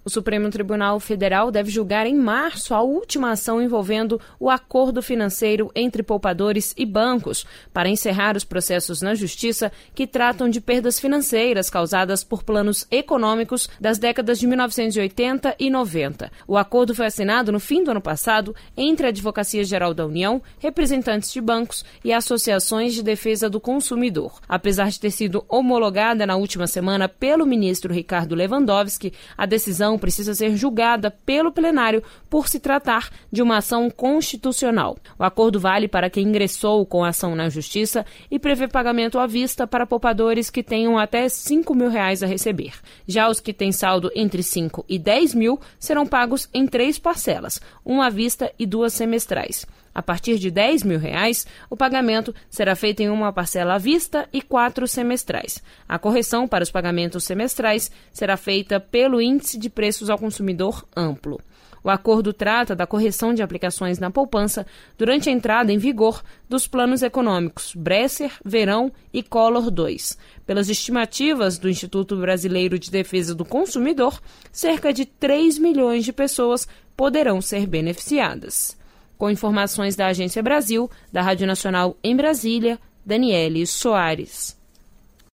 O Supremo Tribunal Federal deve julgar em março a última ação envolvendo o acordo financeiro entre poupadores e bancos para encerrar os processos na Justiça que tratam de perdas financeiras causadas por planos econômicos das décadas de 1980 e 90. O acordo foi assinado no fim do ano passado entre a Advocacia Geral da União, representantes de bancos e associações de defesa do consumidor. Apesar de ter sido homologada na última semana pelo ministro Ricardo Lewandowski, a decisão precisa ser julgada pelo plenário por se tratar de uma ação constitucional. O acordo vale para quem ingressou com a ação na Justiça e prevê pagamento à vista para poupadores que tenham até R$5 mil a receber. Já os que têm saldo entre 5 e 10 mil serão pagos em 3 parcelas, uma à vista e 2 semestrais. A partir de R$10 mil, o pagamento será feito em uma parcela à vista e 4 semestrais. A correção para os pagamentos semestrais será feita pelo Índice de Preços ao Consumidor Amplo. O acordo trata da correção de aplicações na poupança durante a entrada em vigor dos planos econômicos Bresser, Verão e Collor II. Pelas estimativas do Instituto Brasileiro de Defesa do Consumidor, cerca de 3 milhões de pessoas poderão ser beneficiadas. Com informações da Agência Brasil, da Rádio Nacional em Brasília, Daniele Soares.